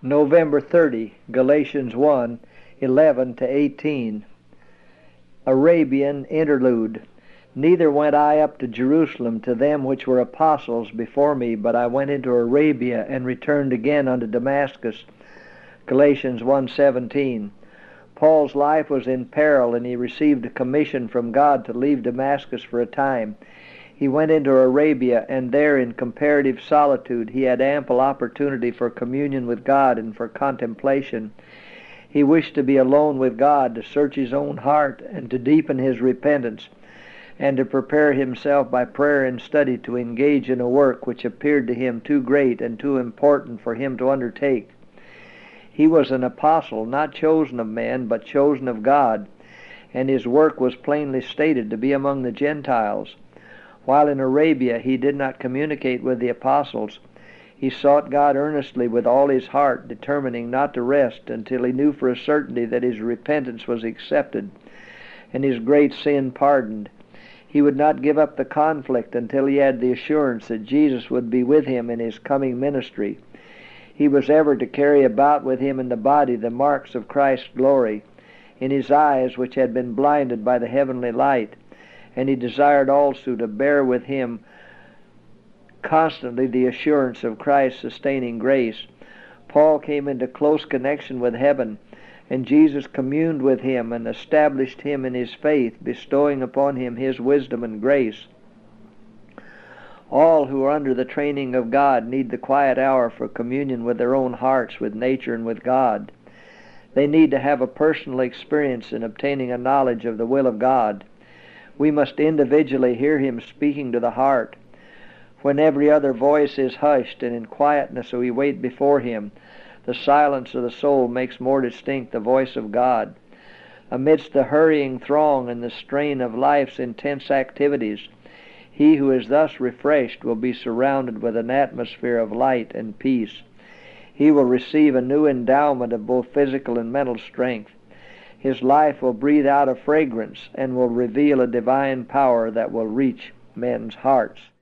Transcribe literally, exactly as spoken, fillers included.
November thirtieth, Galatians one, eleven to eighteen. Arabian interlude. Neither went I up to Jerusalem to them which were apostles before me, but I went into Arabia and returned again unto Damascus. Galatians one seventeen. Paul's life was in peril, and he received a commission from God to leave Damascus for a time. He went into Arabia, and there in comparative solitude he had ample opportunity for communion with God and for contemplation. He wished to be alone with God, to search his own heart, and to deepen his repentance, and to prepare himself by prayer and study to engage in a work which appeared to him too great and too important for him to undertake. He was an apostle, not chosen of men, but chosen of God, and his work was plainly stated to be among the Gentiles. While in Arabia he did not communicate with the apostles. He sought God earnestly with all his heart, determining not to rest until he knew for a certainty that his repentance was accepted and his great sin pardoned. He would not give up the conflict until he had the assurance that Jesus would be with him in his coming ministry. He was ever to carry about with him in the body the marks of Christ's glory, in his eyes which had been blinded by the heavenly light, and he desired also to bear with him constantly the assurance of Christ's sustaining grace. Paul came into close connection with heaven, and Jesus communed with him and established him in his faith, bestowing upon him his wisdom and grace. All who are under the training of God need the quiet hour for communion with their own hearts, with nature, and with God. They need to have a personal experience in obtaining a knowledge of the will of God. We must individually hear him speaking to the heart. When every other voice is hushed, and in quietness we wait before him, the silence of the soul makes more distinct the voice of God. Amidst the hurrying throng and the strain of life's intense activities, he who is thus refreshed will be surrounded with an atmosphere of light and peace. He will receive a new endowment of both physical and mental strength. His life will breathe out a fragrance and will reveal a divine power that will reach men's hearts.